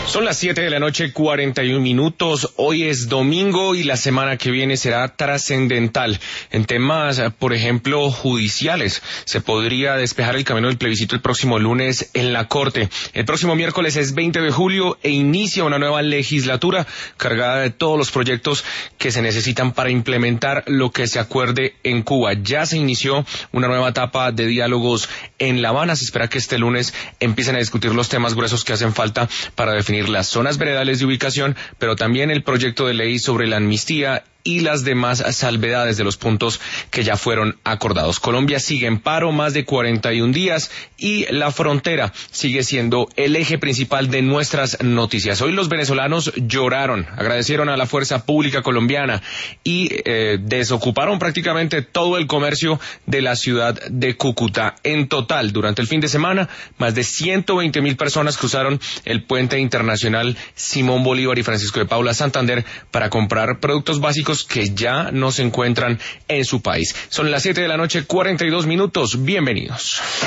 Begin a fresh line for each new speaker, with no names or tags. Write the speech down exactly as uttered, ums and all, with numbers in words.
Son las siete de la noche, cuarenta y un minutos. Hoy es domingo y la semana que viene será trascendental. En temas, por ejemplo, judiciales, se podría despejar el camino del plebiscito el próximo lunes en la Corte. El próximo miércoles es veinte de julio e inicia una nueva legislatura cargada de todos los proyectos que se necesitan para implementar lo que se acuerde en Cuba. Ya se inició una nueva etapa de diálogos en La Habana. Se espera que este lunes empiecen a discutir los temas gruesos que hacen falta para definir las zonas veredales de ubicación, pero también el proyecto de ley sobre la amnistía y las demás salvedades de los puntos que ya fueron acordados. Colombia sigue en paro más de cuarenta y un días y la frontera sigue siendo el eje principal de nuestras noticias. Hoy los venezolanos lloraron, agradecieron a la fuerza pública colombiana y eh, desocuparon prácticamente todo el comercio de la ciudad de Cúcuta. En total, durante el fin de semana, más de ciento veinte mil personas cruzaron el puente internacional Simón Bolívar y Francisco de Paula Santander para comprar productos básicos que ya no se encuentran en su país. Son las siete de la noche, cuarenta y dos minutos. Bienvenidos.